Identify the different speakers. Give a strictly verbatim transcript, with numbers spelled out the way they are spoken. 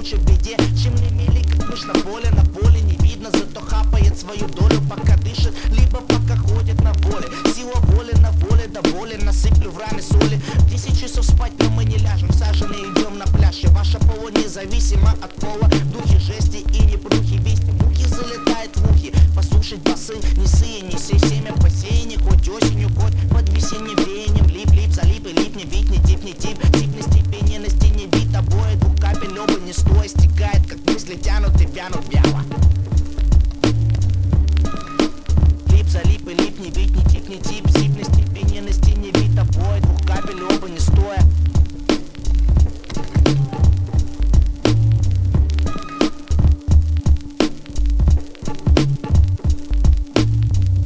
Speaker 1: лучше в беде, чем не мели, как мышь на поле. На поле не видно, зато хапает свою долю, пока дышит, либо пока ходит на воле. Сила воли на воле, доволен, насыплю в раны соли. В десять часов спать, но мы не ляжем, сажены идем на пляж. И ваша пола независима от пола. Духи жести и непрухи, вести мухи залетает в ухи. Послушать басы, не сые, не сей, семя посеяния, хоть осенью, хоть под весенним веянием. Лип-лип, залип и лип, не вид, не тип, не тип. Тип на степени, на стене вид обои. Двух капель оба не стоя стекает, как мысли тянут и вянут.